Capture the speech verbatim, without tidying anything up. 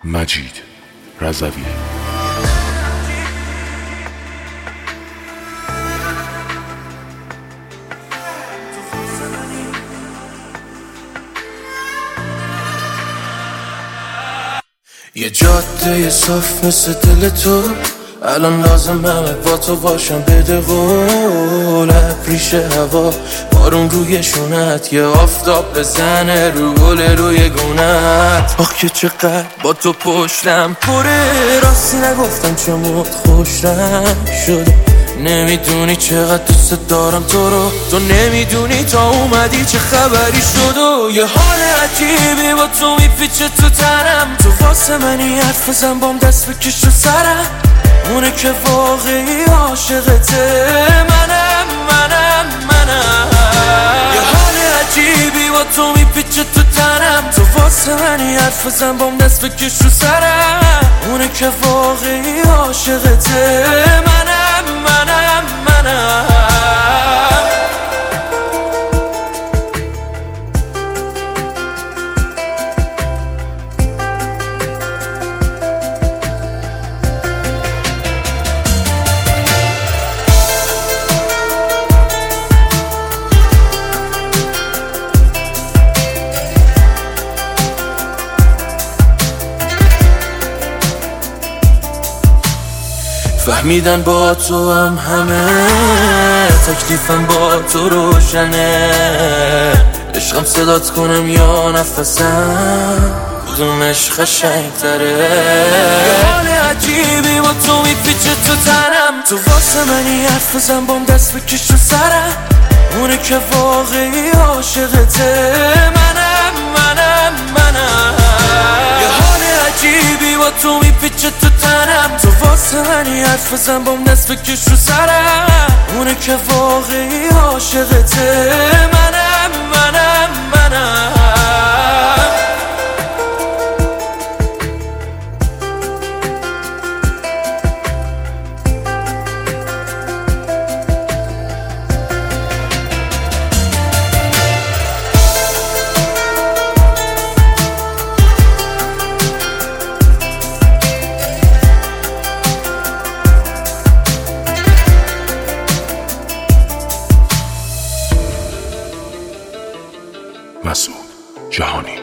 مجید رضوی. یه جاده صاف مثل دل تو، الان لازمه با تو باشم. بده قول ابریش هوا، بارون روی شونت، یه آفتاب بزنه رو گل روی گونت. آخ که چقدر با تو پشتم پره، راستی نگفتم چمت خوشم شده. نمیدونی چقدر دوست دارم تو رو، تو نمیدونی تا اومدی چه خبری شد. و یه حال عجیبی با تو میپیچه تو تنم، تو واسه منی حرف بزن بام دست بکش رو سرم. اونه که واقعی عاشقته، منم منم منم. یه حال عجیبی با تو میپیچه تو تنم، تو واسه منی حرف بزن بام دست بکش رو سرم. اونه که واقعی عاشقته، منم منم منم. فهمیدن با تو هم همه، تکلیفم با تو روشنه. عشقم صدات کنم یا نفسم، کدومش قشنگ‌تره. یه حال عجیبی با تو میپیچه تو تنم، تو واسه منی حرف بزن بام دست بکش رو سرم. اونه که واقعی عاشقته، منم منم منم. یه حال عجیبی با تو میپیچه تو تنم، تو واسه منی حرف بزن بام دست بکش رو سرم. اونه که واقعی عاشقته، منم منم منم. مسعود جهانی.